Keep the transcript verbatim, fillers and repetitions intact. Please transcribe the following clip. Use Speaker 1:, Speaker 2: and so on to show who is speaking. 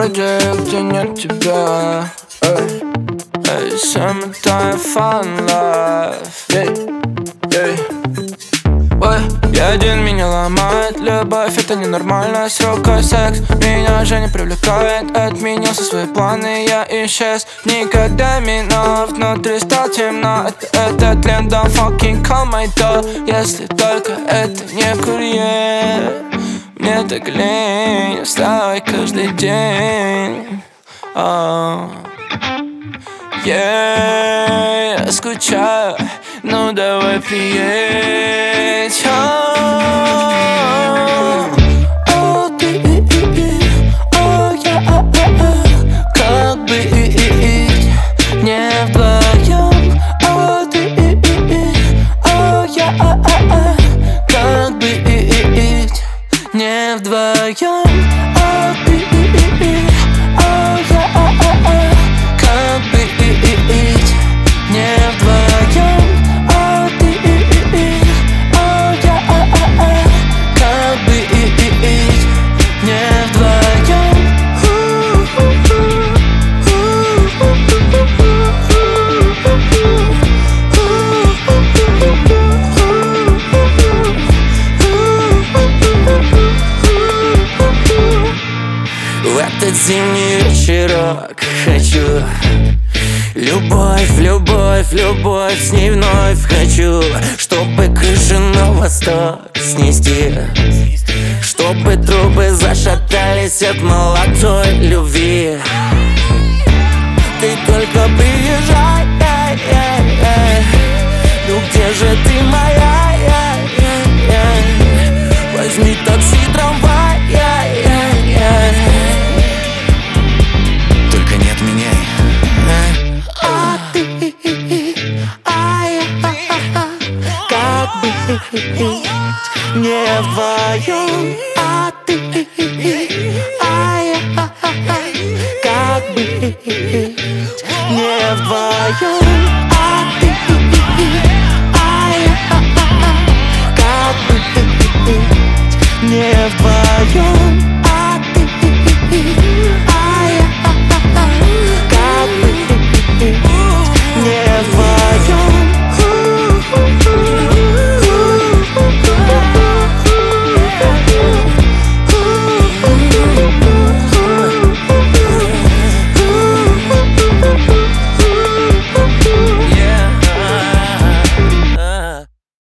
Speaker 1: городе, где нет тебя. Эй, эй, summertime fun life. Эй, эй. Ой, я один, меня ломает любовь, это ненормально, срока секс меня же не привлекает. Отменился свои планы, я исчез. Никогда минут, внутри стало темно. Это, это тлен, don't fucking call my door. Если только это не курьер. Мне так лень вставать каждый день. oh. Yeah, я скучаю, ну давай приедь. oh. Oh, ты, oh, yeah, как быть не вдвоем. Oh, ты, oh, yeah, как быть не вдвоем. Oh, ты, oh, yeah, как быть не вдвоем. Oh, ты, oh, yeah, как быть не вдвоем. В этот зимний вечерок хочу любовь, любовь, любовь, с ней вновь хочу, чтобы крышу на восток снести, чтобы трубы зашатались от молодой любви. Ты только приезжай, эй, эй, эй. Ну где же ты моя, эй, эй, эй. Возьми такси, трамвай, эй, эй, эй. Только не отменяй. А ты, ай, как быть не вдвоем. А ты